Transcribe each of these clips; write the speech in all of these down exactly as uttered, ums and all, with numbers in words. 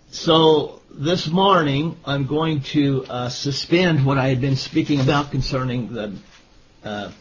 So this morning I'm going to uh, suspend what I had been speaking about concerning the uh,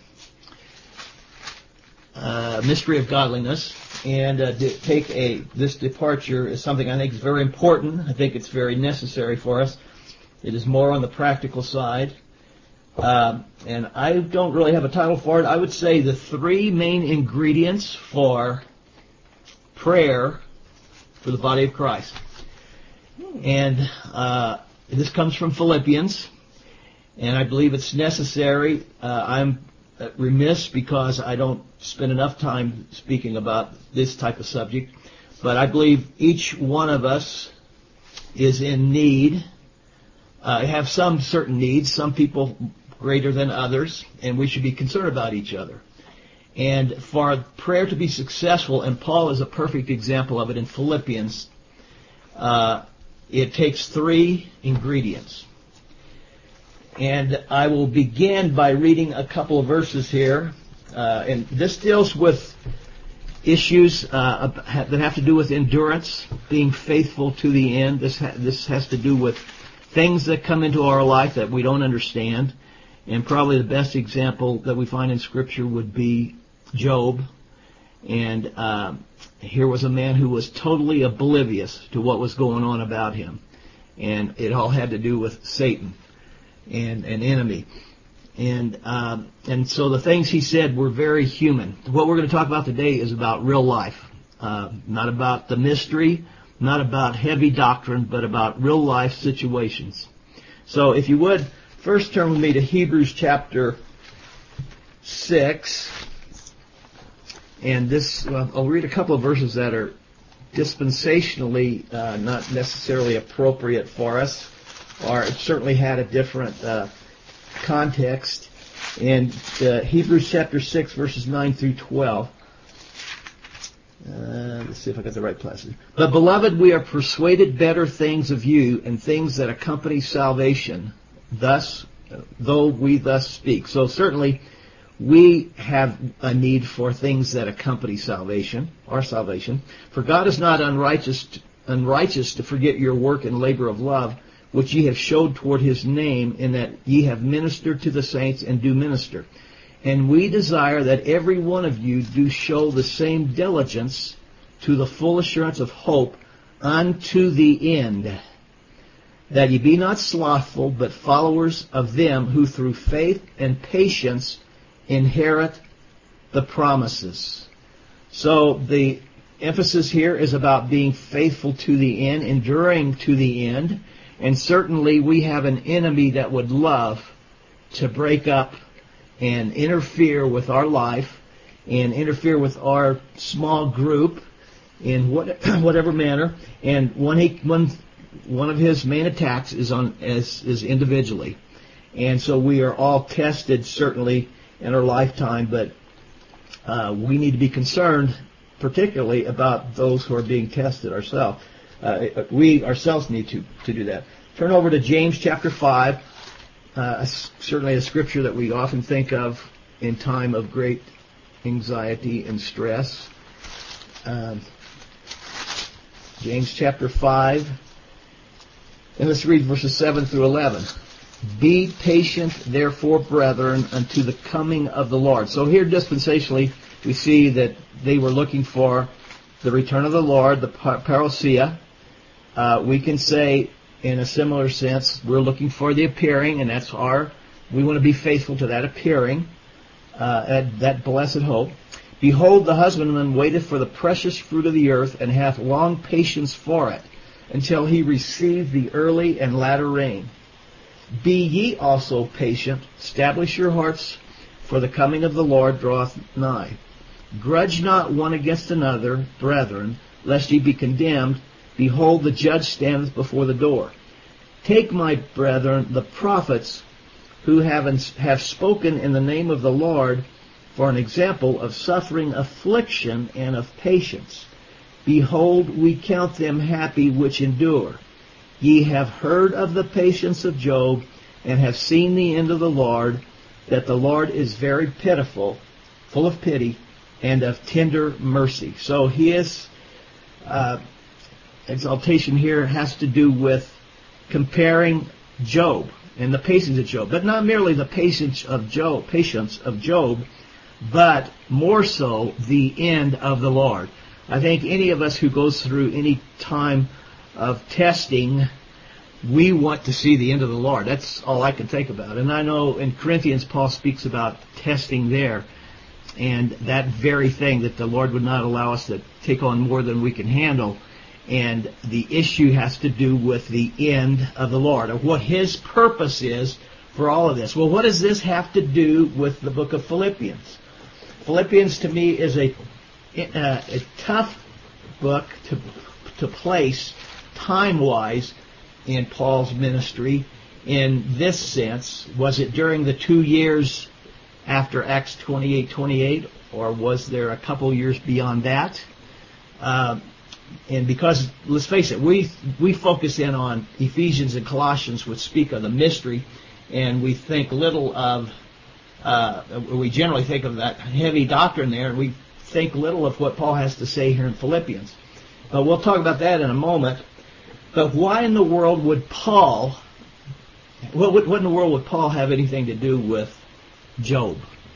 uh, mystery of godliness, and uh, de- take a this departure is something I think is very important. I think it's very necessary for us. It is more on the practical side, uh, and I don't really have a title for it. I would say the three main ingredients for prayer for the body of Christ. And uh, this comes from Philippians, and I believe it's necessary. Uh, I'm remiss because I don't spend enough time speaking about this type of subject, but I believe each one of us is in need. Uh, have some certain needs, some people greater than others, and we should be concerned about each other. And for prayer to be successful, and Paul is a perfect example of it in Philippians, uh, it takes three ingredients. And I will begin by reading a couple of verses here. Uh, and this deals with issues uh, that have to do with endurance, being faithful to the end. This ha- this has to do with things that come into our life that we don't understand. And probably the best example that we find in Scripture would be Job. And uh, here was a man who was totally oblivious to what was going on about him. And it all had to do with Satan and an enemy. And um, and so the things he said were very human. What we're going to talk about today is about real life. Uh, not about the mystery, not about heavy doctrine, but about real life situations. So if you would, first turn with me to Hebrews chapter six. And this, well, I'll read a couple of verses that are dispensationally uh, not necessarily appropriate for us, or it certainly had a different uh, context. In uh, Hebrews chapter six, verses nine through twelve. Uh, let's see if I got the right passage. But beloved, we are persuaded better things of you, and things that accompany salvation. Thus, though we thus speak. So certainly, we have a need for things that accompany salvation, our salvation. For God is not unrighteous, unrighteous to forget your work and labor of love, which ye have showed toward his name, in that ye have ministered to the saints and do minister. And we desire that every one of you do show the same diligence to the full assurance of hope unto the end, that ye be not slothful, but followers of them who through faith and patience inherit the promises. So the emphasis here is about being faithful to the end, enduring to the end. And certainly we have an enemy that would love to break up and interfere with our life and interfere with our small group in what, whatever manner. And one, he, one, one of his main attacks is on is, is individually. And so we are all tested certainly in our lifetime, but uh, we need to be concerned particularly about those who are being tested ourselves. Uh, we ourselves need to, to do that. Turn over to James chapter five, uh, certainly a scripture that we often think of in time of great anxiety and stress. Um, James chapter five, and let's read verses seven through eleven. Be patient, therefore, brethren, unto the coming of the Lord. So here dispensationally, we see that they were looking for the return of the Lord, the parousia. Uh, we can say, in a similar sense, we're looking for the appearing, and that's our, we want to be faithful to that appearing, uh, that, that blessed hope. Behold, the husbandman waiteth for the precious fruit of the earth, and hath long patience for it, until he receive the early and latter rain. Be ye also patient, establish your hearts, for the coming of the Lord draweth nigh. Grudge not one against another, brethren, lest ye be condemned. Behold, the judge standeth before the door. Take, my brethren, the prophets who have, have spoken in the name of the Lord for an example of suffering affliction and of patience. Behold, we count them happy which endure. Ye have heard of the patience of Job, and have seen the end of the Lord, that the Lord is very pitiful, full of pity, and of tender mercy. So he is uh, exaltation here has to do with comparing Job and the patience of Job, but not merely the patience of Job, patience of Job, but more so the end of the Lord. I think any of us who goes through any time of testing, we want to see the end of the Lord. That's all I can think about. And I know in Corinthians, Paul speaks about testing there, and that very thing that the Lord would not allow us to take on more than we can handle. And the issue has to do with the end of the Lord, of what His purpose is for all of this. Well, what does this have to do with the book of Philippians? Philippians to me is a, uh, a tough book to, to place time-wise in Paul's ministry. In this sense, was it during the two years after Acts twenty-eight twenty-eight, or was there a couple years beyond that? Uh, and because, let's face it, we we focus in on Ephesians and Colossians, which speak of the mystery, and we think little of, uh, we generally think of that heavy doctrine there, and we think little of what Paul has to say here in Philippians. But we'll talk about that in a moment. But why in the world would Paul, what, what in the world would Paul have anything to do with Job?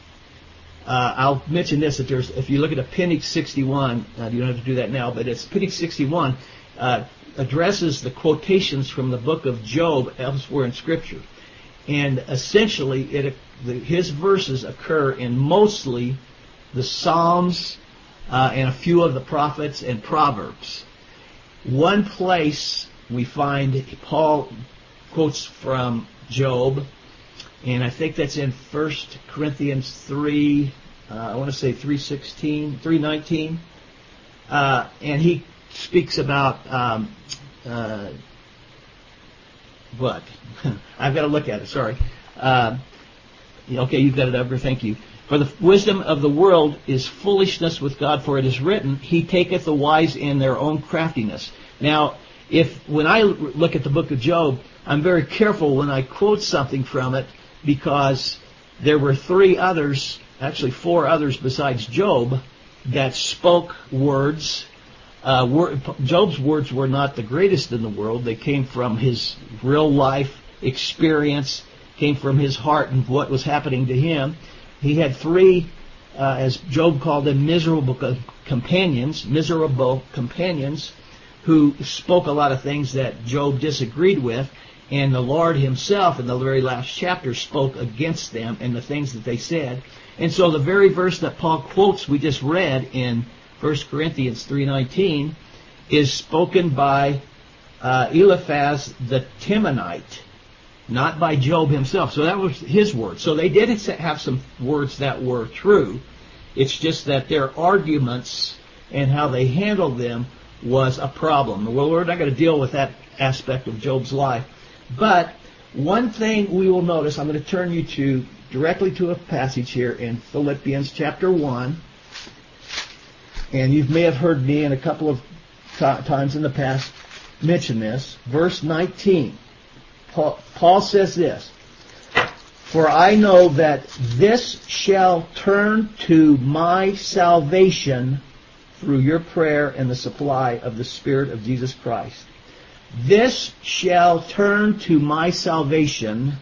Uh, I'll mention this, that there's, if you look at Appendix sixty-one, uh, you don't have to do that now, but it's Appendix sixty-one uh, addresses the quotations from the book of Job elsewhere in Scripture. And essentially, it, the, his verses occur in mostly the Psalms uh, and a few of the prophets and Proverbs. One place we find Paul quotes from Job, and I think that's in First Corinthians three, uh, I want to say three sixteen, three nineteen, uh, and he speaks about um, uh, what? I've got to look at it. Sorry. Uh, okay, you've got it, Edgar. Thank you. For the wisdom of the world is foolishness with God, for it is written, He taketh the wise in their own craftiness. Now, if when I look at the book of Job, I'm very careful when I quote something from it, because there were three others, actually four others besides Job, that spoke words. Uh, word, Job's words were not the greatest in the world. They came from his real life experience, came from his heart and what was happening to him. He had three, uh, as Job called them, miserable companions, miserable companions, who spoke a lot of things that Job disagreed with, and the Lord Himself in the very last chapter spoke against them and the things that they said. And so the very verse that Paul quotes, we just read in First Corinthians three nineteen, is spoken by uh, Eliphaz the Temanite, not by Job himself. So that was his word. So they did have some words that were true. It's just that their arguments and how they handled them was a problem. Well, we're not going to deal with that aspect of Job's life. But one thing we will notice, I'm going to turn you to directly to a passage here in Philippians chapter one. And you may have heard me in a couple of t- times in the past mention this. Verse nineteen. Paul, Paul says this, For I know that this shall turn to my salvation through your prayer and the supply of the Spirit of Jesus Christ. This shall turn to my salvation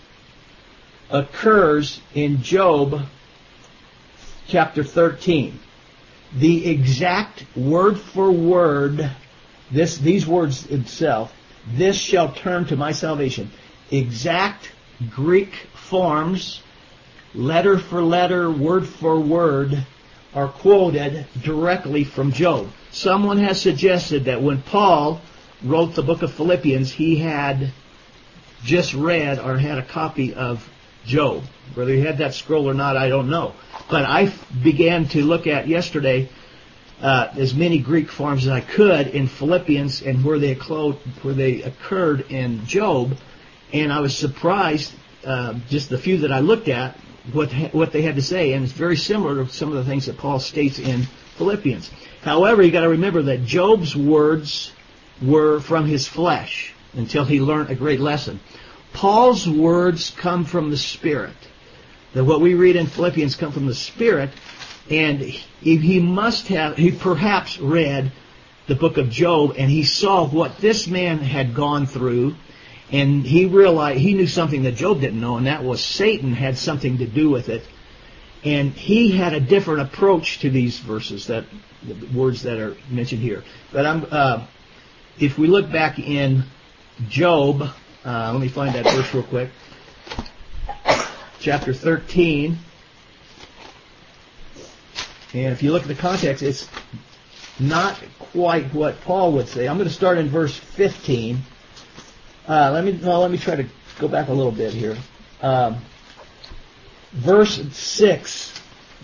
occurs in Job chapter thirteen. The exact word for word, this these words itself, this shall turn to my salvation. Exact Greek forms, letter for letter, word for word, are quoted directly from Job. Someone has suggested that when Paul wrote the book of Philippians, he had just read or had a copy of Job. Whether he had that scroll or not, I don't know. But I began to look at yesterday uh, as many Greek forms as I could in Philippians and where they, clo- where they occurred in Job, and I was surprised, uh, just the few that I looked at, what ha- what they had to say, and it's very similar to some of the things that Paul states in Philippians. However, you got to remember that Job's words were from his flesh until he learned a great lesson. Paul's words come from the Spirit. That what we read in Philippians come from the Spirit, and he, he must have, he perhaps read the book of Job, and he saw what this man had gone through, and he realized, he knew something that Job didn't know, and that was Satan had something to do with it. And he had a different approach to these verses, that the words that are mentioned here. But I'm, uh, if we look back in Job, uh, let me find that verse real quick. Chapter thirteen. And if you look at the context, it's not quite what Paul would say. I'm going to start in verse fifteen. Uh, let me well, let me try to go back a little bit here. Um, verse six.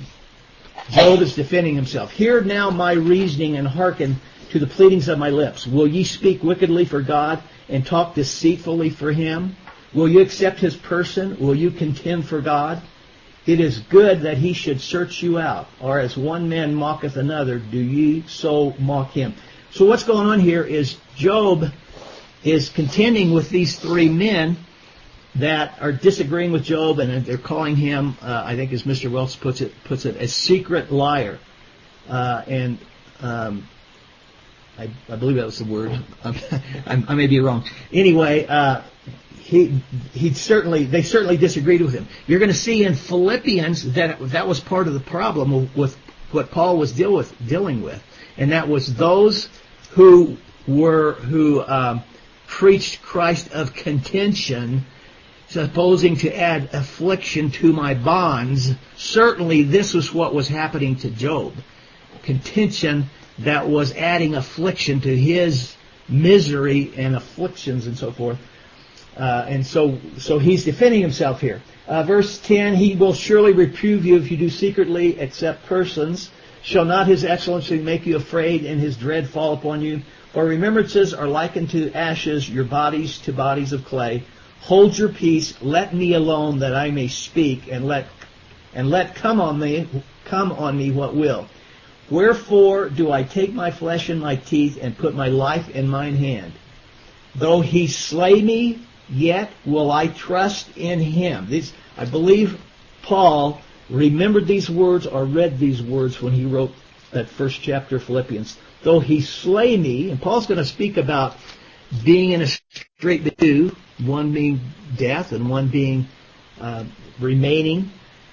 Job is defending himself. Hear now my reasoning and hearken to the pleadings of my lips. Will ye speak wickedly for God and talk deceitfully for him? Will you accept his person? Will you contend for God? It is good that he should search you out. Or as one man mocketh another, do ye so mock him? So what's going on here is Job is contending with these three men that are disagreeing with Job, and they're calling him, uh, I think as Mister Welch puts it, puts it, a secret liar. Uh, and um, I, I believe that was the word. I, I may be wrong. Anyway, uh, he he certainly they certainly disagreed with him. You're going to see in Philippians that that was part of the problem with what Paul was deal with, dealing with, and that was those who were who um, preached Christ of contention, supposing to add affliction to my bonds. Certainly this was what was happening to Job. Contention that was adding affliction to his misery and afflictions and so forth. Uh, and so so he's defending himself here. Uh, verse ten, he will surely reprove you if you do secretly accept persons. Shall not his excellency make you afraid and his dread fall upon you? For remembrances are likened to ashes, your bodies to bodies of clay. Hold your peace, let me alone that I may speak, and let and let come on me come on me what will. Wherefore do I take my flesh in my teeth and put my life in mine hand? Though he slay me, yet will I trust in him. These, I believe Paul remembered these words or read these words when he wrote that first chapter of Philippians. Though he slay me, and Paul's going to speak about being in a strait between, one being death and one being uh, remaining.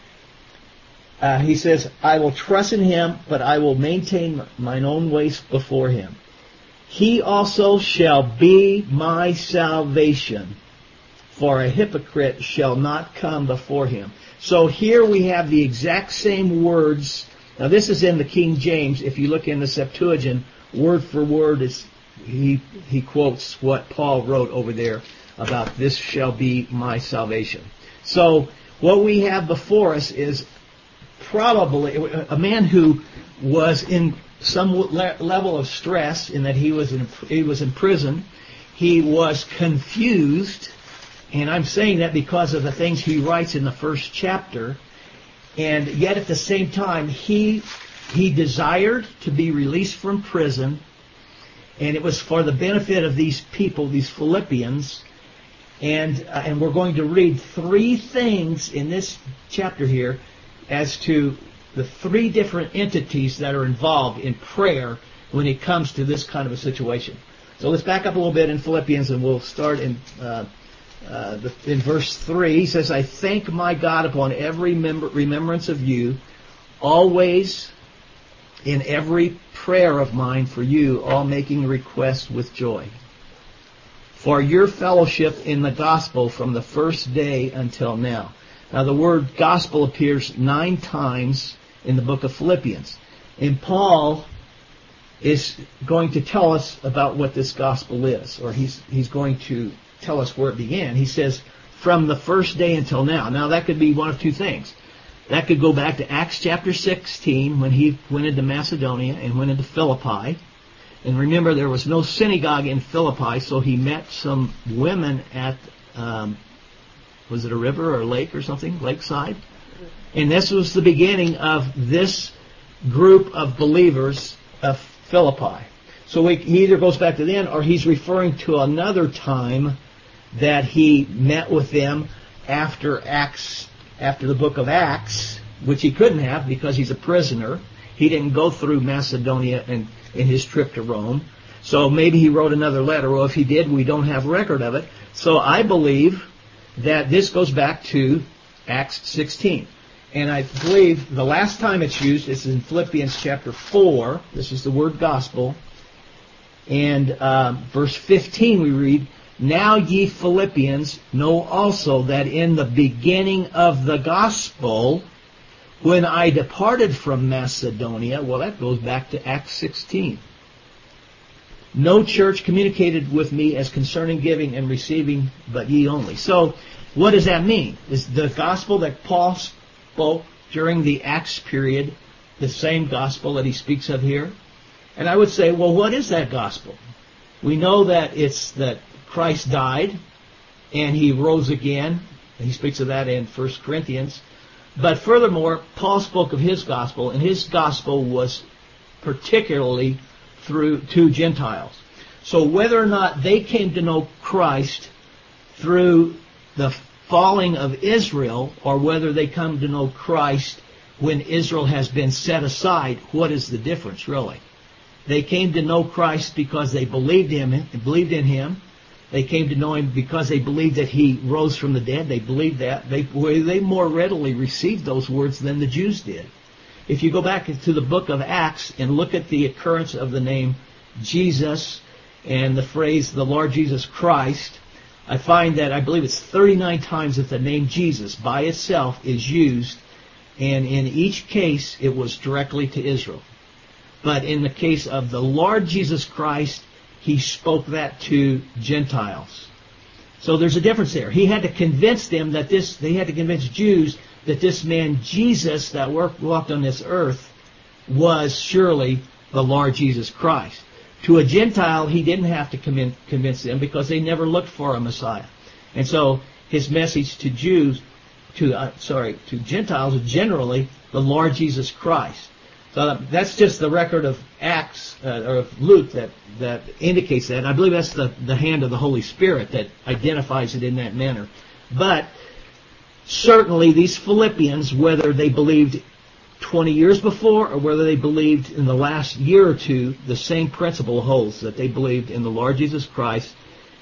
Uh, he says, I will trust in him, but I will maintain mine own ways before him. He also shall be my salvation, for a hypocrite shall not come before him. So here we have the exact same words. Now this is in the King James. If you look in the Septuagint, word for word, is he he quotes what Paul wrote over there about this shall be my salvation. So what we have before us is probably a man who was in some level of stress in that he was in, he was in prison. He was confused, and I'm saying that because of the things he writes in the first chapter. And yet at the same time, he he desired to be released from prison, and it was for the benefit of these people, these Philippians. And uh, and we're going to read three things in this chapter here as to the three different entities that are involved in prayer when it comes to this kind of a situation. So let's back up a little bit in Philippians, and we'll start in uh, uh, the, in verse three. He says, I thank my God upon every member, remembrance of you, always in every prayer of mine for you, all making requests with joy, for your fellowship in the gospel from the first day until now. Now the word gospel appears nine times in the book of Philippians. And Paul is going to tell us about what this gospel is, or he's he's going to tell us where it began. He says, from the first day until now. Now that could be one of two things. That could go back to Acts chapter sixteen, when he went into Macedonia and went into Philippi. And remember, there was no synagogue in Philippi, so he met some women at, um, was it a river or a lake or something, lakeside? And this was the beginning of this group of believers of Philippi. So he either goes back to then, or he's referring to another time that he met with them after Acts, after the book of Acts, which he couldn't have because he's a prisoner. He didn't go through Macedonia in, in his trip to Rome. So maybe he wrote another letter. Well, if he did, we don't have record of it. So I believe that this goes back to Acts sixteen. And I believe the last time it's used is in Philippians chapter four. This is the word gospel. And uh, verse fifteen we read, "Now ye Philippians know also that in the beginning of the gospel, when I departed from Macedonia," well, that goes back to Acts sixteen. "No church communicated with me as concerning giving and receiving, but ye only." So, what does that mean? Is the gospel that Paul spoke during the Acts period the same gospel that he speaks of here? And I would say, well, what is that gospel? We know that it's that Christ died and he rose again. He speaks of that in First Corinthians. But furthermore, Paul spoke of his gospel, and his gospel was particularly through to Gentiles. So whether or not they came to know Christ through the falling of Israel, or whether they come to know Christ when Israel has been set aside, what is the difference really? They came to know Christ because they believed him, believed in him. They came to know him because they believed that he rose from the dead. They believed that. They, they more readily received those words than the Jews did. If you go back to the book of Acts and look at the occurrence of the name Jesus and the phrase the Lord Jesus Christ, I find that I believe it's thirty-nine times that the name Jesus by itself is used, and in each case it was directly to Israel. But in the case of the Lord Jesus Christ, he spoke that to Gentiles. So there's a difference there. He had to convince them that this, they had to convince Jews that this man Jesus that walked on this earth was surely the Lord Jesus Christ. To a Gentile, he didn't have to convince them because they never looked for a Messiah. And so his message to Jews, to uh, sorry, to Gentiles, generally the Lord Jesus Christ. So that's just the record of Acts, uh, or of Luke that, that indicates that. And I believe that's the, the hand of the Holy Spirit that identifies it in that manner. But certainly these Philippians, whether they believed twenty years before or whether they believed in the last year or two, the same principle holds, that they believed in the Lord Jesus Christ.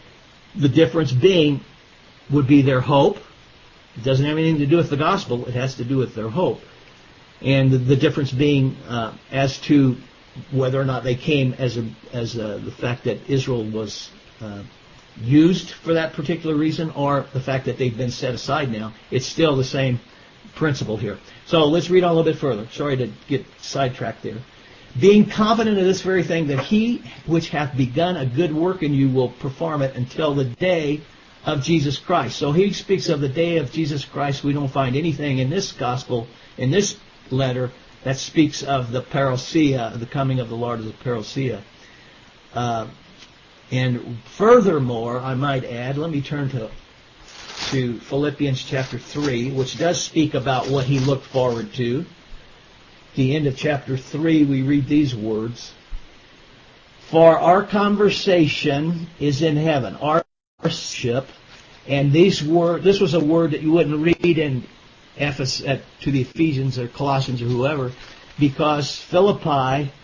The difference being would be their hope. It doesn't have anything to do with the gospel. It has to do with their hope. And the, the difference being uh, as to whether or not they came as a, as a, the fact that Israel was uh, used for that particular reason, or the fact that they've been set aside now. It's still the same principle here. So let's read on a little bit further. Sorry to get sidetracked there. "Being confident of this very thing, that he which hath begun a good work in you will perform it until the day of Jesus Christ." So he speaks of the day of Jesus Christ. We don't find anything in this gospel, in this letter, that speaks of the parousia, the coming of the Lord as a parousia. Uh, and furthermore, I might add, let me turn to to Philippians chapter three, which does speak about what he looked forward to. At the end of chapter three, we read these words: "For our conversation is in heaven," our ship, and these were, this was a word that you wouldn't read in Ephesus, at, to the Ephesians or Colossians or whoever, because Philippi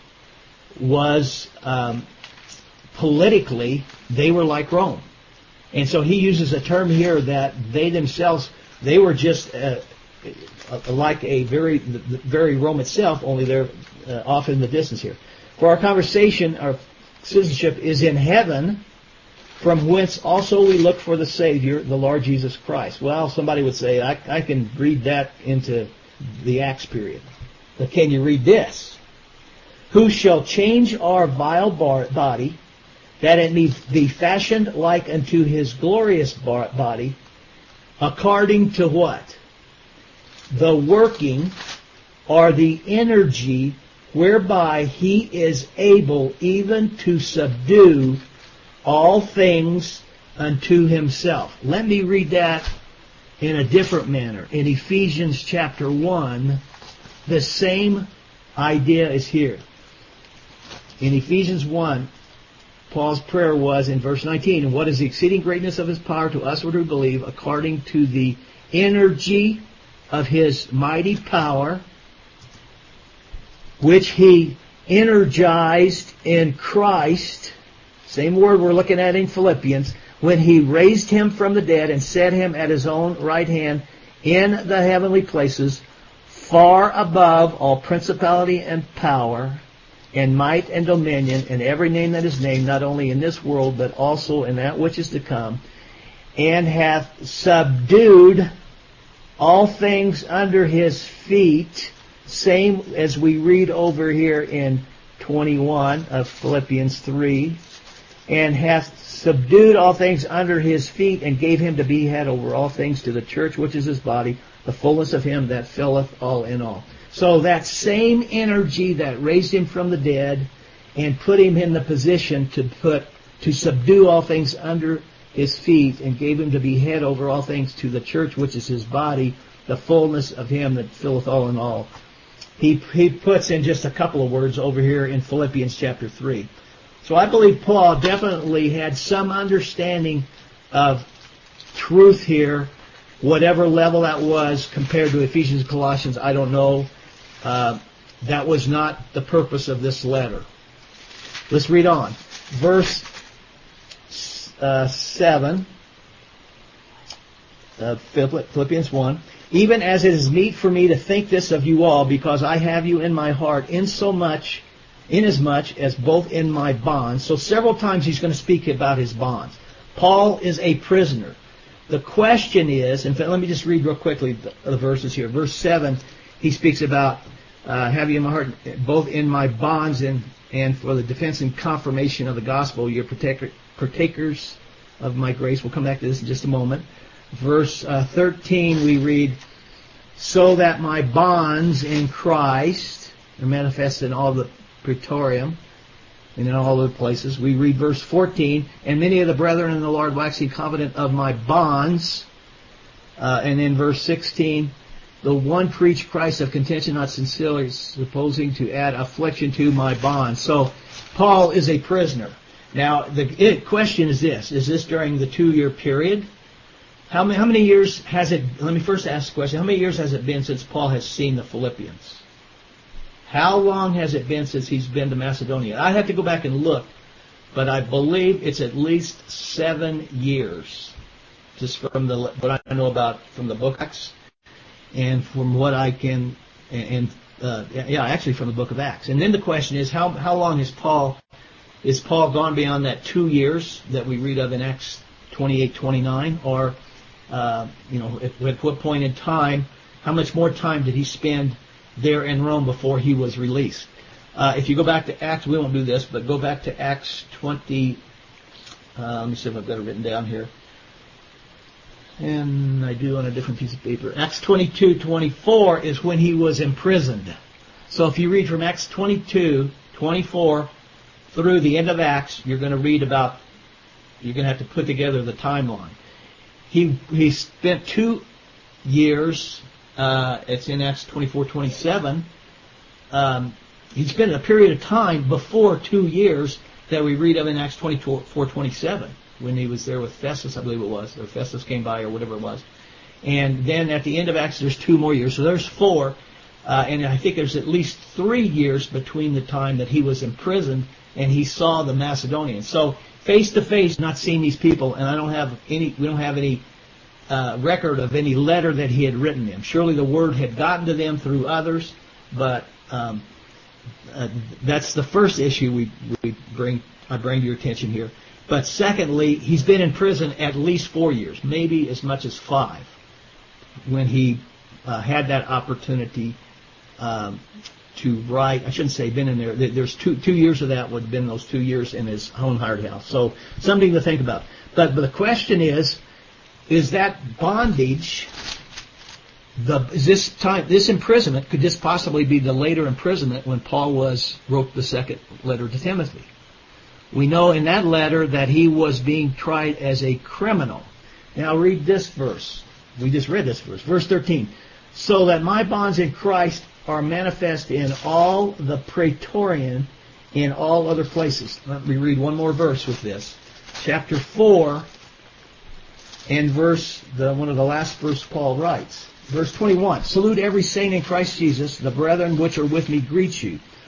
was um, politically, they were like Rome. And so he uses a term here that they themselves, they were just uh, like a very, very Rome itself, only they're uh, off in the distance here. "For our conversation, our citizenship is in heaven, from whence also we look for the Savior, the Lord Jesus Christ." Well, somebody would say, I, I can read that into the Acts period. But can you read this? "Who shall change our vile body, that it may be fashioned like unto his glorious body, according to" what? "The working," or the energy, "whereby he is able even to subdue all things unto himself." Let me read that in a different manner. In Ephesians chapter one, the same idea is here. In Ephesians one, Paul's prayer was in verse nineteen, "And what is the exceeding greatness of his power to us who believe, according to the energy of his mighty power, which he energized in Christ, same word we're looking at in Philippians, when he raised him from the dead and set him at his own right hand in the heavenly places, far above all principality and power, and might and dominion, and every name that is named, not only in this world, but also in that which is to come, and hath subdued all things under his feet, same as we read over here in twenty-one of Philippians three, and hath subdued all things under his feet, and gave him to be head over all things to the church, which is his body, the fullness of him that filleth all in all. So that same energy that raised him from the dead and put him in the position to put to subdue all things under his feet, and gave him to be head over all things to the church, which is his body, the fullness of him that filleth all in all. He, he puts in just a couple of words over here in Philippians chapter three. So I believe Paul definitely had some understanding of truth here, whatever level that was compared to Ephesians and Colossians, I don't know. Uh, that was not the purpose of this letter. Let's read on. Verse uh, seven, uh, Philippians one. Even as it is meet for me to think this of you all, because I have you in my heart, in so much, inasmuch as both in my bonds. So several times he's going to speak about his bonds. Paul is a prisoner. The question is, in fact, let me just read real quickly the, the verses here. Verse seven, he speaks about, uh, have you in my heart, both in my bonds and, and for the defense and confirmation of the gospel, you're partaker, partakers of my grace. We'll come back to this in just a moment. Verse uh, thirteen, we read, so that my bonds in Christ are manifest in all the praetorium and in all other places. We read verse fourteen, and many of the brethren in the Lord waxing confident of my bonds. Uh, and in verse sixteen, the one preached Christ of contention, not sincerely, supposing to add affliction to my bonds. So Paul is a prisoner. Now the question is this: is this during the two-year period? How many, how many years has it, let me first ask the question, how many years has it been since Paul has seen the Philippians? How long has it been since he's been to Macedonia? I'd have to go back and look, but I believe it's at least seven years, just from the what I know about from the book of Acts, and from what I can, and uh, yeah, actually from the book of Acts. And then the question is, how how long has Paul, is Paul gone beyond that two years that we read of in Acts twenty-eight, twenty-nine, or Uh, you know, at, at what point in time, how much more time did he spend there in Rome before he was released? Uh, if you go back to Acts, we won't do this, but go back to Acts twenty, uh, let me see if I've got it written down here. And I do on a different piece of paper. Acts twenty-two, twenty-four is when he was imprisoned. So if you read from Acts twenty-two, twenty-four through the end of Acts, you're going to read about, you're going to have to put together the timeline. He he spent two years, uh, it's in Acts twenty-four, twenty-seven, um, he spent a period of time before two years that we read of in Acts twenty-four, twenty-seven, when he was there with Festus, I believe it was, or Festus came by, or whatever it was. And then at the end of Acts, there's two more years, so there's four, uh, and I think there's at least three years between the time that he was imprisoned and he saw the Macedonians. So face to face, not seeing these people, and I don't have any. We don't have any uh, record of any letter that he had written them. Surely the word had gotten to them through others, but um, uh, that's the first issue we we bring. I bring to your attention here. But secondly, he's been in prison at least four years, maybe as much as five, when he uh, had that opportunity um, to write. I shouldn't say been in there. There's two two years of that would have been those two years in his own hired house. So something to think about. But, but the question is, is that bondage, the is this time, this imprisonment, could this possibly be the later imprisonment when Paul was wrote the second letter to Timothy? We know in that letter that he was being tried as a criminal. Now read this verse. We just read this verse. Verse thirteen. So that my bonds in Christ are manifest in all the praetorian, in all other places. Let me read one more verse with this. Chapter four, and verse, the one of the last verse Paul writes. Verse twenty-one. Salute every saint in Christ Jesus. The brethren which are with me greet you.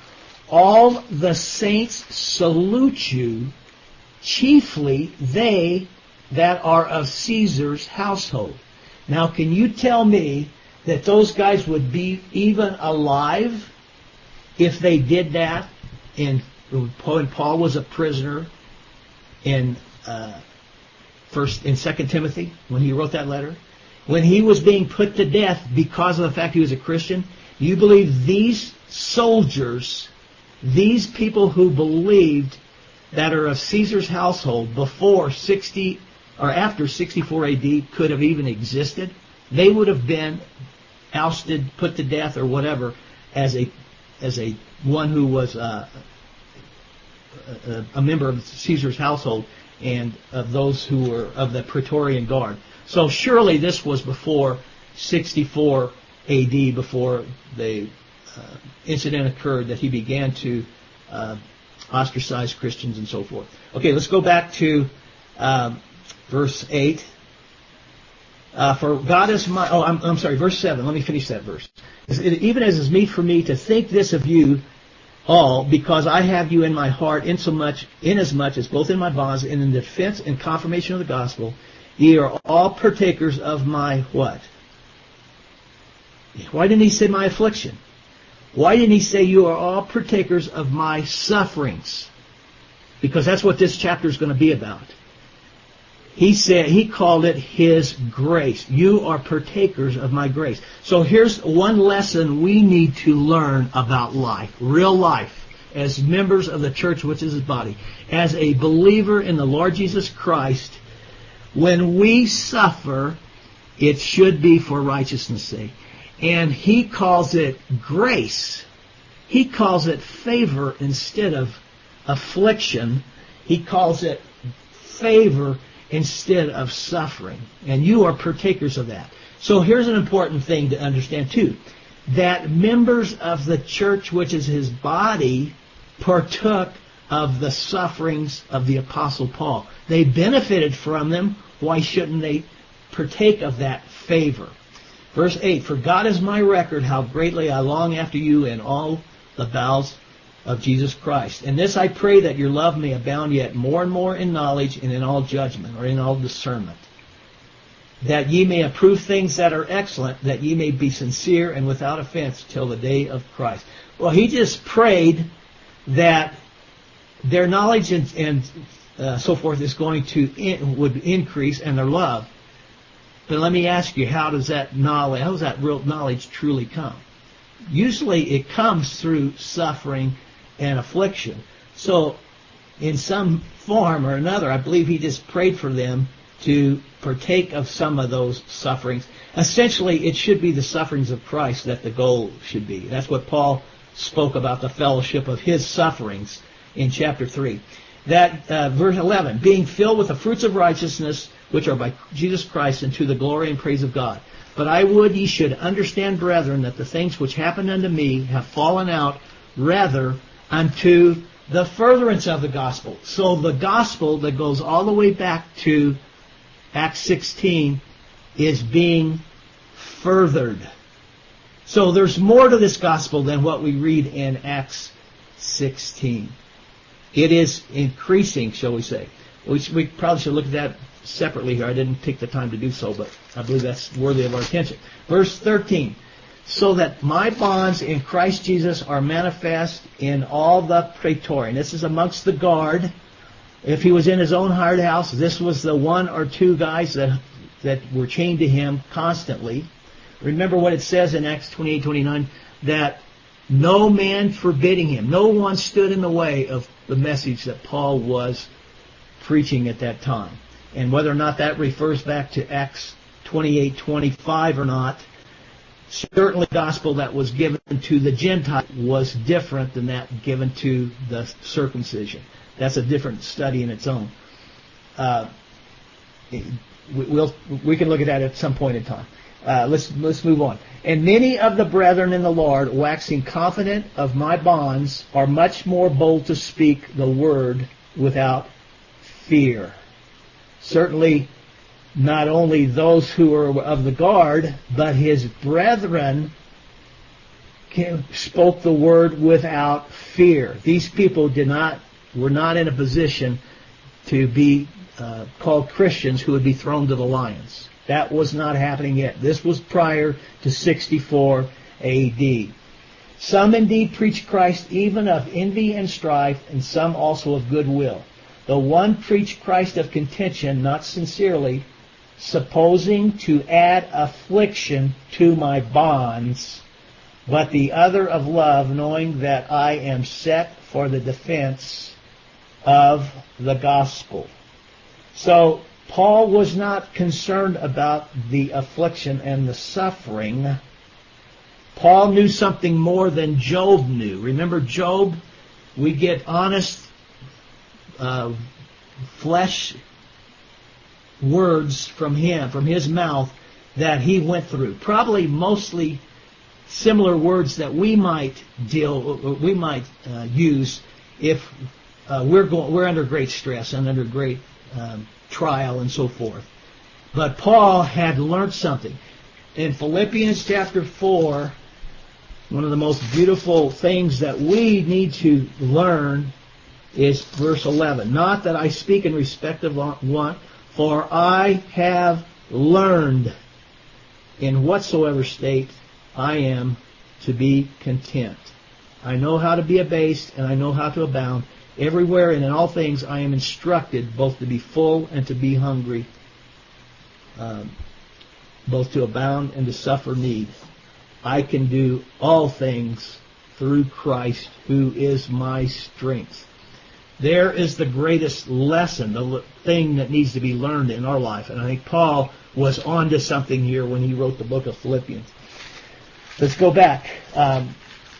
all the saints salute you, chiefly they that are of Caesar's household. Now, can you tell me that those guys would be even alive if they did that? And when Paul was a prisoner in uh, first in Second Timothy, when he wrote that letter, when he was being put to death because of the fact he was a Christian, do you believe these soldiers, these people who believed that are of Caesar's household before sixty or after sixty-four A D could have even existed? They would have been ousted, put to death, or whatever, as a as a one who was uh, a, a member of Caesar's household and of those who were of the Praetorian Guard. So surely this was before sixty-four A D, before the uh, incident occurred that he began to uh, ostracize Christians and so forth. Okay, let's go back to um, verse eight. Uh, for God is my... Oh, I'm, I'm sorry, verse seven. Let me finish that verse. Even as is meet for me to think this of you all, because I have you in my heart, insomuch, inasmuch as both in my bonds and in the defense and confirmation of the gospel, ye are all partakers of my what? Why didn't he say my affliction? Why didn't he say you are all partakers of my sufferings? Because that's what this chapter is going to be about. He said, he called it his grace. You are partakers of my grace. So here's one lesson we need to learn about life, real life, as members of the church, which is his body. As a believer in the Lord Jesus Christ, when we suffer, it should be for righteousness' sake. And he calls it grace. He calls it favor instead of affliction. He calls it favor instead of suffering. And you are partakers of that. So here's an important thing to understand too. That members of the church, which is his body, partook of the sufferings of the Apostle Paul. They benefited from them. Why shouldn't they partake of that favor? Verse eight, for God is my record, how greatly I long after you in all the bowels of Jesus Christ. And this I pray, that your love may abound yet more and more in knowledge and in all judgment, or in all discernment, that ye may approve things that are excellent, that ye may be sincere and without offense till the day of Christ. Well, he just prayed that their knowledge and, and uh, so forth is going to in, would increase, and their love. But let me ask you, how does that knowledge, how does that real knowledge truly come? Usually it comes through suffering and affliction. So in some form or another, I believe he just prayed for them to partake of some of those sufferings. Essentially, it should be the sufferings of Christ that the goal should be. That's what Paul spoke about, the fellowship of his sufferings in chapter three. That uh, verse eleven, being filled with the fruits of righteousness, which are by Jesus Christ, unto the glory and praise of God. But I would ye should understand, brethren, that the things which happened unto me have fallen out rather unto the furtherance of the gospel. So the gospel that goes all the way back to Acts sixteen is being furthered. So there's more to this gospel than what we read in Acts sixteen. It is increasing, shall we say. We, we probably should look at that separately here. I didn't take the time to do so, but I believe that's worthy of our attention. Verse thirteen, so that my bonds in Christ Jesus are manifest in all the Praetorian. This is amongst the guard. If he was in his own hired house, this was the one or two guys that that were chained to him constantly. Remember what it says in Acts twenty-eight twenty-nine, that no man forbidding him, no one stood in the way of the message that Paul was preaching at that time. And whether or not that refers back to Acts twenty-eight twenty-five or not, certainly the gospel that was given to the Gentile was different than that given to the circumcision. That's a different study in its own. Uh, we'll, we can look at that at some point in time. Uh, let's let's move on. And many of the brethren in the Lord, waxing confident of my bonds, are much more bold to speak the word without fear. Certainly, not only those who are of the guard, but his brethren spoke the word without fear. These people did not were not in a position to be uh, called Christians who would be thrown to the lions. That was not happening yet. This was prior to sixty-four A D. Some indeed preach Christ even of envy and strife, and some also of goodwill. The one preached Christ of contention, not sincerely, supposing to add affliction to my bonds, but the other of love, knowing that I am set for the defense of the gospel. So Paul was not concerned about the affliction and the suffering. Paul knew something more than Job knew. Remember Job? We get honest uh, flesh words from him, from his mouth, that he went through. Probably mostly similar words that we might deal, we might uh, use if uh, we're going, we're under great stress and under great um, trial and so forth. But Paul had learned something. In Philippians chapter four, one of the most beautiful things that we need to learn is verse eleven. Not that I speak in respect of want, for I have learned in whatsoever state I am to be content. I know how to be abased, and I know how to abound. Everywhere and in all things I am instructed both to be full and to be hungry, um, both to abound and to suffer need. I can do all things through Christ who is my strength. There is the greatest lesson, the thing that needs to be learned in our life. And I think Paul was on to something here when he wrote the book of Philippians. Let's go back. Um,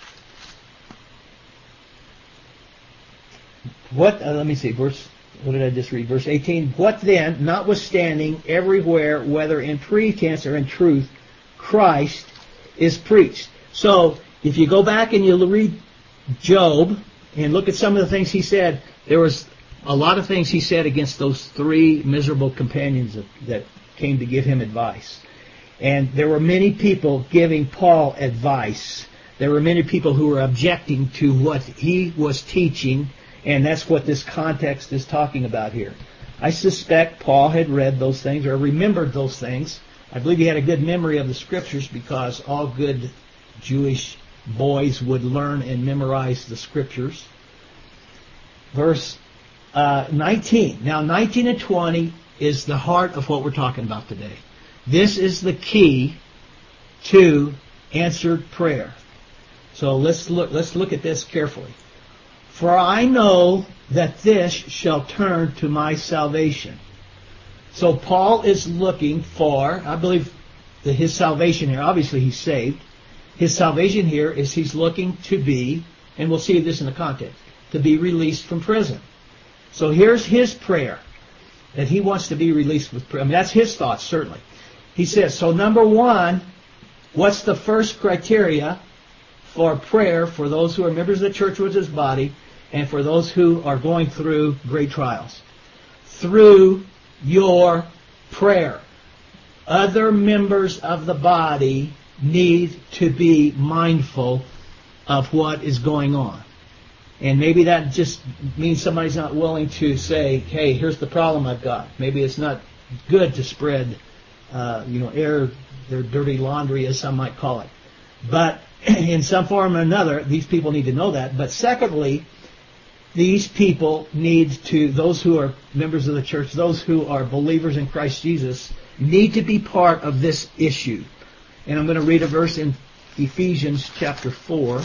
what? Uh, let me see. Verse. What did I just read? Verse eighteen. What then, notwithstanding everywhere, whether in pretense or in truth, Christ is preached. So, if you go back and you read Job and look at some of the things he said, there was a lot of things he said against those three miserable companions that, that came to give him advice. And there were many people giving Paul advice. There were many people who were objecting to what he was teaching, and that's what this context is talking about here. I suspect Paul had read those things or remembered those things. I believe he had a good memory of the Scriptures because all good Jewish boys would learn and memorize the Scriptures. Verse uh, nineteen. Now nineteen and twenty is the heart of what we're talking about today. This is the key to answered prayer. So let's look, let's look at this carefully. For I know that this shall turn to my salvation. So Paul is looking for, I believe that his salvation here, obviously he's saved. His salvation here is he's looking to be, and we'll see this in the context, to be released from prison. So here's his prayer, that he wants to be released with prayer. I mean, that's his thoughts, certainly. He says, so number one, what's the first criteria for prayer for those who are members of the church with his body and for those who are going through great trials? Through your prayer. Other members of the body need to be mindful of what is going on. And maybe that just means somebody's not willing to say, hey, here's the problem I've got. Maybe it's not good to spread, uh, you know, air their dirty laundry, as some might call it. But in some form or another, these people need to know that. But secondly, these people need to, those who are members of the church, those who are believers in Christ Jesus, need to be part of this issue. And I'm going to read a verse in Ephesians chapter four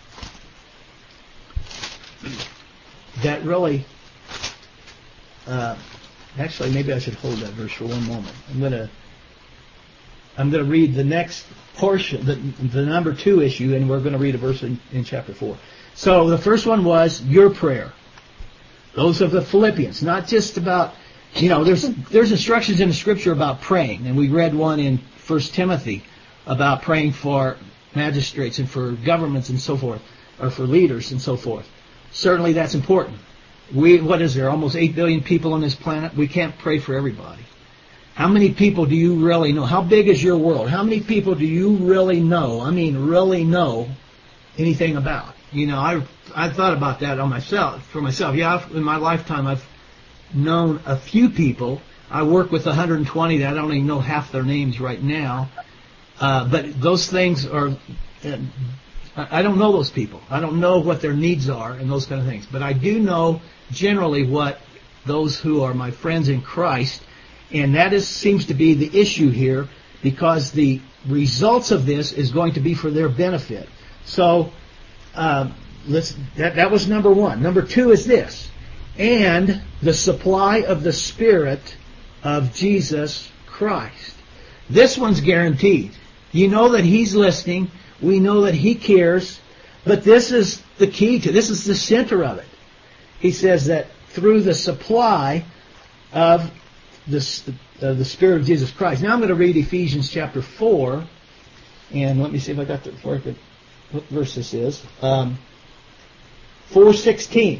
that really, uh, actually maybe I should hold that verse for one moment. I'm going to, I'm going to read the next portion, the, the number two issue, and we're going to read a verse in, in chapter four. So the first one was your prayer. Those of the Philippians, not just about, you know, there's there's instructions in the Scripture about praying, and we read one in First Timothy about praying for magistrates and for governments and so forth, or for leaders and so forth. Certainly that's important. We, what is there, almost eight billion people on this planet? We can't pray for everybody. How many people do you really know? How big is your world? How many people do you really know, I mean really know, anything about. You know, I I thought about that on myself for myself. Yeah, I've, in my lifetime, I've known a few people. I work with one hundred twenty that I don't even know half their names right now. Uh, but those things are, uh, I don't know those people. I don't know what their needs are and those kind of things. But I do know generally what those who are my friends in Christ, and that is seems to be the issue here, because the results of this is going to be for their benefit. So uh, let's that, that was number one. Number two is this: and the supply of the Spirit of Jesus Christ. This one's guaranteed. You know that He's listening. We know that He cares. But this is the key to this is the center of it. He says that through the supply of the, uh, the Spirit of Jesus Christ. Now I'm going to read Ephesians chapter four. And let me see if I got the before I could, what verse this is. Um, four sixteen.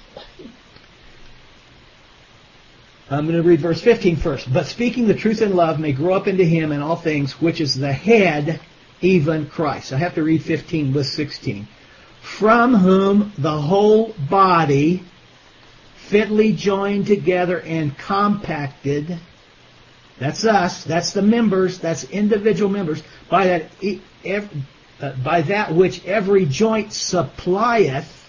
I'm going to read verse fifteen first. But speaking the truth in love may grow up into Him in all things, which is the head, even Christ. I have to read fifteen with sixteen. From whom the whole body, fitly joined together and compacted, that's us, that's the members, that's individual members, by that, every, uh, by that which every joint supplieth,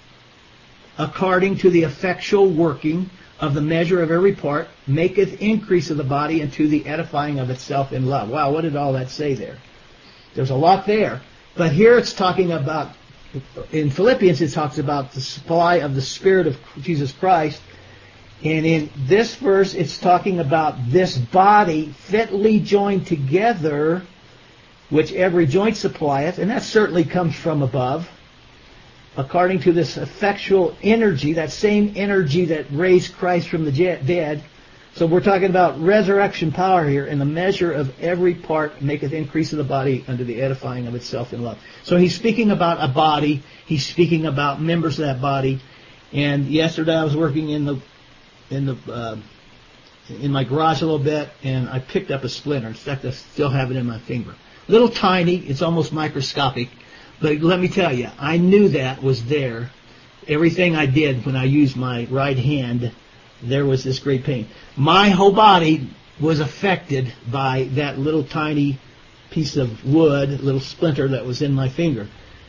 according to the effectual working of the measure of every part, maketh increase of the body unto the edifying of itself in love. Wow, what did all that say there? There's a lot there. But here it's talking about, in Philippians it talks about the supply of the Spirit of Jesus Christ. And in this verse it's talking about this body fitly joined together, which every joint supplieth, and that certainly comes from above, according to this effectual energy, that same energy that raised Christ from the dead. So we're talking about resurrection power here, and the measure of every part maketh increase of the body unto the edifying of itself in love. So he's speaking about a body. He's speaking about members of that body. And yesterday I was working in the in the uh, in my garage a little bit, and I picked up a splinter. In fact, I still have it in my finger. Little tiny. It's almost microscopic. But let me tell you, I knew that was there. Everything I did when I used my right hand, there was this great pain. My whole body was affected by that little tiny piece of wood, little splinter that was in my finger.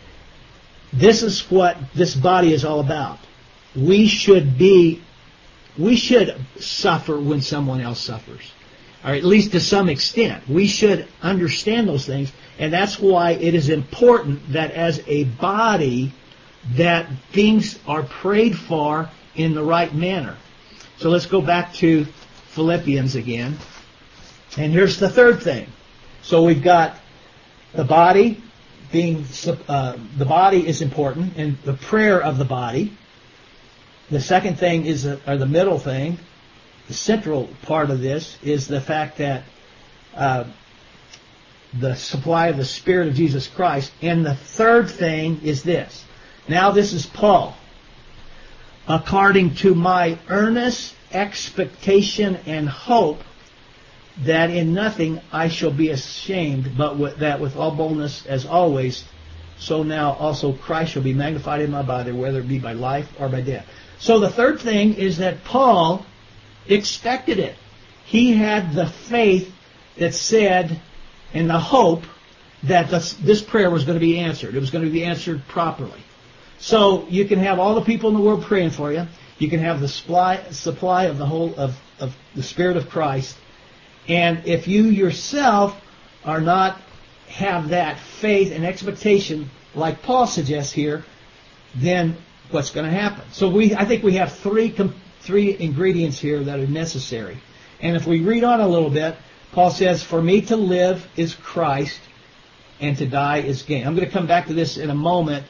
This is what this body is all about. We should be, we should suffer when someone else suffers. Or at least to some extent. We should understand those things, and that's why it is important that as a body that things are prayed for in the right manner. So let's go back to Philippians again. And here's the third thing. So we've got the body being, uh, the body is important, and the prayer of the body. The second thing is, uh, or the middle thing, the central part of this is the fact that uh, the supply of the Spirit of Jesus Christ. And the third thing is this. Now this is Paul. According to my earnest expectation and hope that in nothing I shall be ashamed, but with, that with all boldness as always, so now also Christ shall be magnified in my body, whether it be by life or by death. So the third thing is that Paul expected it. He had the faith that said, and the hope that this, this prayer was going to be answered. It was going to be answered properly. So you can have all the people in the world praying for you. You can have the supply, supply of the whole of, of the Spirit of Christ. And if you yourself are not have that faith and expectation, like Paul suggests here, then what's going to happen? So we, I think we have three three ingredients here that are necessary. And if we read on a little bit, Paul says, "For me to live is Christ, and to die is gain." I'm going to come back to this in a moment.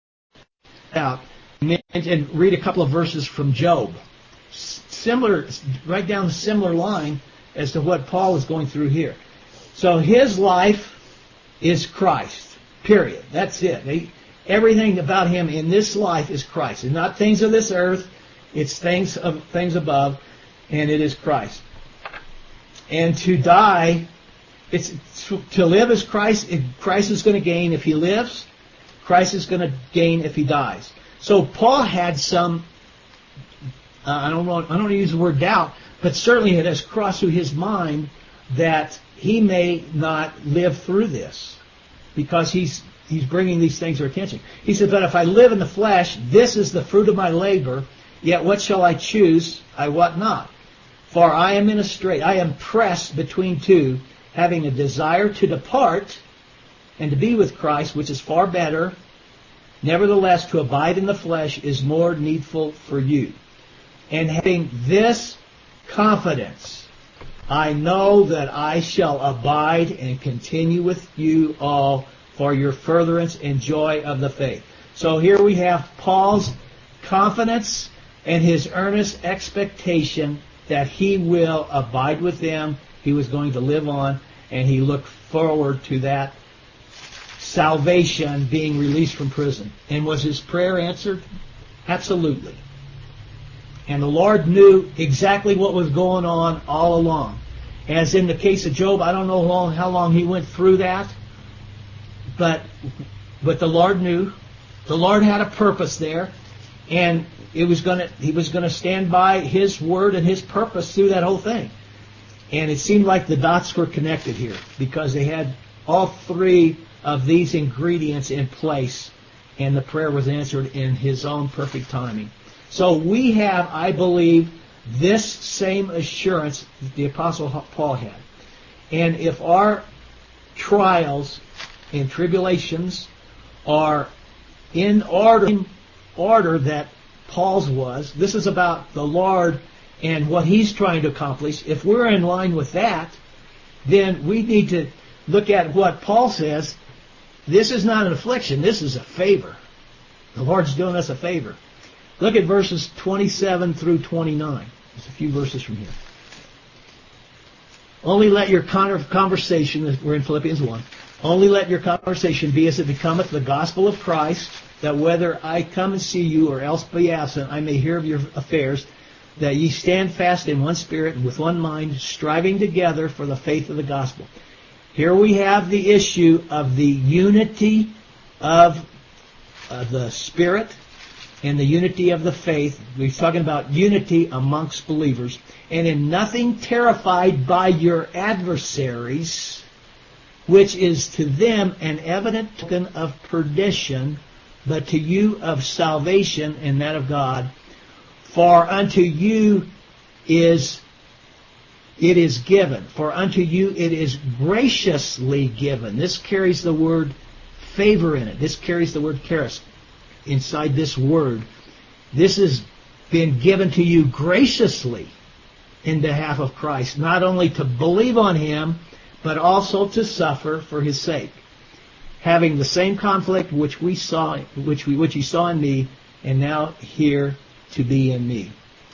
Out and read a couple of verses from Job. Similar, right down the similar line as to what Paul is going through here. So his life is Christ. Period. That's it. He, everything about him in this life is Christ. It's not things of this earth. It's things of things above, and it is Christ. And to die, it's to live as Christ. Christ is going to gain if he lives. Christ is going to gain if he dies. So Paul had some, uh, I don't want, I don't want to use the word doubt, but certainly it has crossed through his mind that he may not live through this because he's he's bringing these things to attention. He said, but if I live in the flesh, this is the fruit of my labor, yet what shall I choose? I wot not. For I am in a strait, I am pressed between two, having a desire to depart and to be with Christ, which is far better. Nevertheless, to abide in the flesh is more needful for you. And having this confidence, I know that I shall abide and continue with you all for your furtherance and joy of the faith. So here we have Paul's confidence and his earnest expectation that he will abide with them. He was going to live on, and he looked forward to that salvation, being released from prison. And was his prayer answered? Absolutely. And the Lord knew exactly what was going on all along. As in the case of Job, I don't know how long, how long he went through that, but but the Lord knew. The Lord had a purpose there, and it was going to he was going to stand by his word and his purpose through that whole thing. And it seemed like the dots were connected here because they had all three of these ingredients in place, and the prayer was answered in his own perfect timing. So we have, I believe, this same assurance that the Apostle Paul had. And if our trials and tribulations are in order, in order that Paul's was, this is about the Lord and what he's trying to accomplish. If we're in line with that, then we need to look at what Paul says. This is not an affliction. This is a favor. The Lord's doing us a favor. Look at verses twenty-seven through twenty-nine. There's a few verses from here. Only let your conversation, we're in Philippians one, only let your conversation be as it becometh the gospel of Christ, that whether I come and see you or else be absent, I may hear of your affairs, that ye stand fast in one spirit and with one mind, striving together for the faith of the gospel. Here we have the issue of the unity of uh, the Spirit and the unity of the faith. We're talking about unity amongst believers. And in nothing terrified by your adversaries, which is to them an evident token of perdition, but to you of salvation and that of God. For unto you is it is given. For unto you it is graciously given. This carries the word favor in it. This carries the word charis inside this word. This has been given to you graciously in behalf of Christ, not only to believe on Him, but also to suffer for His sake, having the same conflict which we saw, which we which you saw in me, and now here to be in me.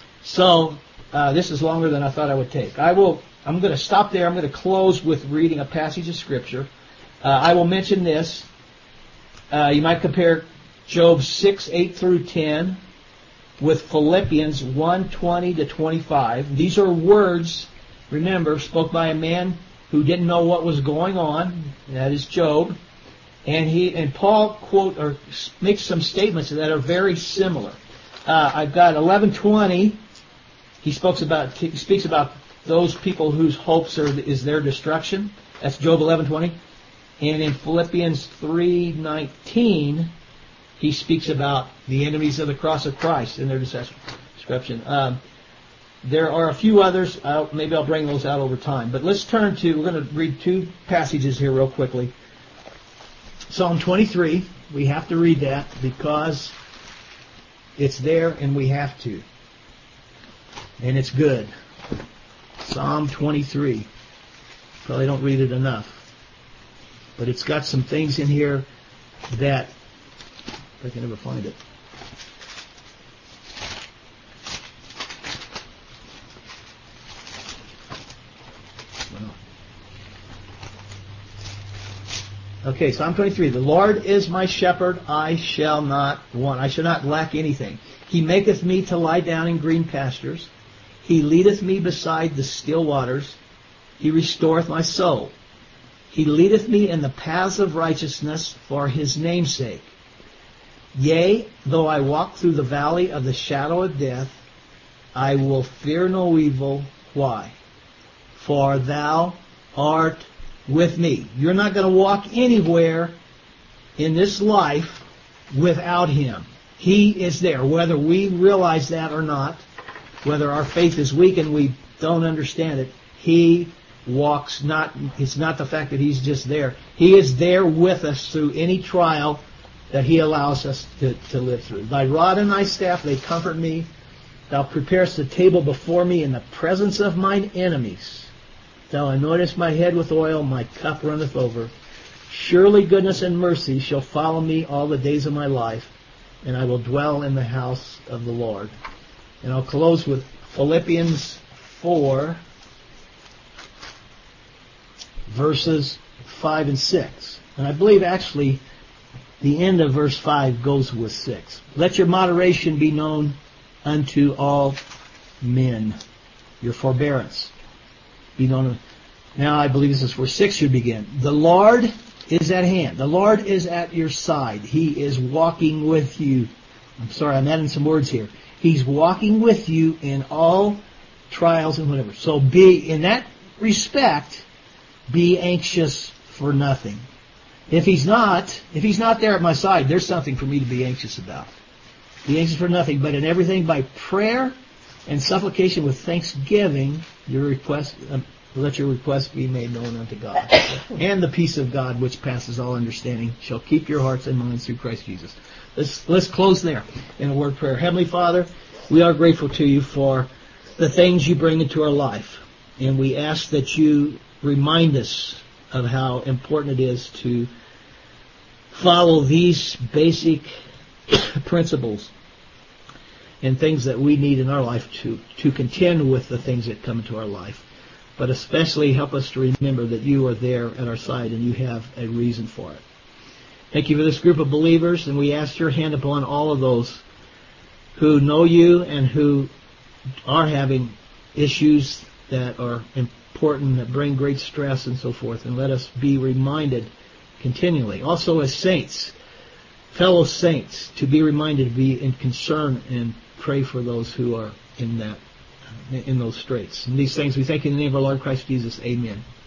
So uh, this is longer than I thought I would take. I will. I'm going to stop there. I'm going to close with reading a passage of Scripture. Uh, I will mention this. Uh, you might compare Job six, eight through ten with Philippians one, twenty to twenty-five. These are words, remember, spoke by a man who didn't know what was going on. That is Job. And he and Paul quote or makes some statements that are very similar. Uh, I've got eleven twenty. He speaks about he speaks about those people whose hopes are is their destruction. That's Job eleven twenty. And in Philippians three nineteen, he speaks about the enemies of the cross of Christ in their destruction. Um, there are a few others. I'll, maybe I'll bring those out over time. But let's turn to, we're going to read two passages here real quickly. Psalm twenty-three. We have to read that because it's there and we have to. And it's good. Psalm twenty-three. Probably don't read it enough. But it's got some things in here that, if I can ever find it. Okay, Psalm twenty-three. The Lord is my shepherd, I shall not want. I shall not lack anything. He maketh me to lie down in green pastures. He leadeth me beside the still waters. He restoreth my soul. He leadeth me in the paths of righteousness for His name's sake. Yea, though I walk through the valley of the shadow of death, I will fear no evil. Why? For thou art with me. You're not going to walk anywhere in this life without Him. He is there, whether we realize that or not, whether our faith is weak and we don't understand it. He walks not, it's not the fact that He's just there. He is there with us through any trial that He allows us to, to live through. Thy rod and thy staff, they comfort me. Thou preparest the table before me in the presence of mine enemies. Thou anointest my head with oil, my cup runneth over. Surely goodness and mercy shall follow me all the days of my life, and I will dwell in the house of the Lord. And I'll close with Philippians four, verses five and six. And I believe actually the end of verse five goes with six. Let your moderation be known unto all men. Your forbearance be known. Now I believe this is where six should begin. The Lord is at hand. The Lord is at your side. He is walking with you. I'm sorry, I'm adding some words here. He's walking with you in all trials and whatever. So be, in that respect, be anxious for nothing. If He's not, if He's not there at my side, there's something for me to be anxious about. Be anxious for nothing, but in everything by prayer and supplication with thanksgiving, your request, uh, let your requests be made known unto God. And the peace of God, which passes all understanding, shall keep your hearts and minds through Christ Jesus. Let's, let's close there in a word of prayer. Heavenly Father, we are grateful to You for the things You bring into our life. And we ask that You remind us of how important it is to follow these basic principles and things that we need in our life to, to contend with the things that come into our life. But especially help us to remember that You are there at our side and You have a reason for it. Thank You for this group of believers, and we ask Your hand upon all of those who know You and who are having issues that are important, that bring great stress and so forth. And let us be reminded continually, also as saints, fellow saints, to be reminded to be in concern and pray for those who are in that, in those straits. And these things we thank You in the name of our Lord Christ Jesus. Amen.